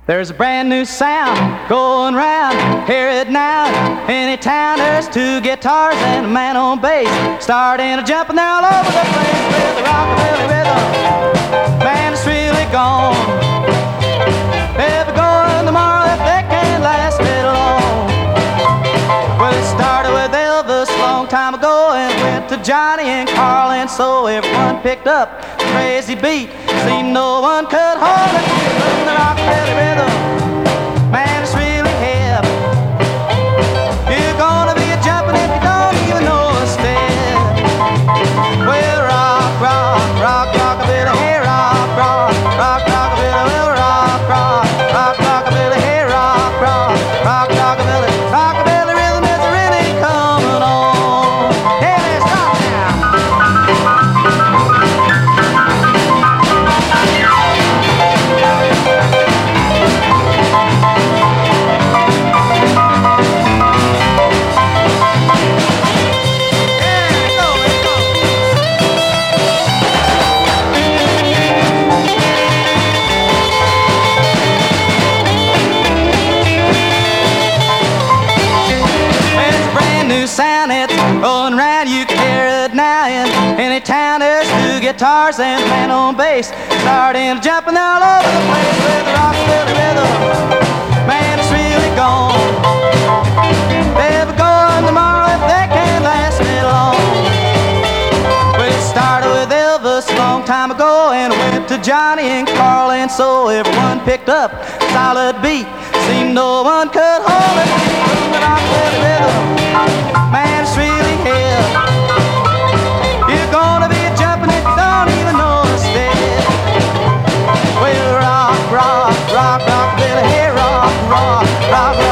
There's a brand new sound going round, hear it now. Any town there's two guitars and a man on bass, starting to jump and they're all over the place with the rockabilly rhythm. Man, it's really gone. Ever going tomorrow if they can't last it long. Well, it started with Elvis a long time ago and went to Johnny and Carl, and so everyone picked up the crazy beat. Seemed no one could hold it from the rockabilly rhythm. Man, it's really hip. You're gonna be a jumping if you don't even know a step. Well, rock, rock, rock, rockabilly, hey, rock, rock, rock, rockabilly, well, rock, rock, rock, rockabilly, hey, rock, rock, rock, rockabilly, rockabilly rhythm is really coming on. Hey, let's rock now. Sound it's rolling around, you can hear it now. In any town there's two guitars and a man on bass, starting to jump and they're all over the place with the rockabilly rhythm. Man, it's really gone. They'll be going tomorrow if they can't last it long. Well, it started with Elvis a long time ago and went to Johnny and Carl, and so everyone picked up a solid beat. Seemed no one could hold it from the rockabilly rhythm. Man, it's really hip. You're gonna be a jumping if you don't even know a step. Well, rock, rock, rock, rockabilly, hey, rock, rock, rock.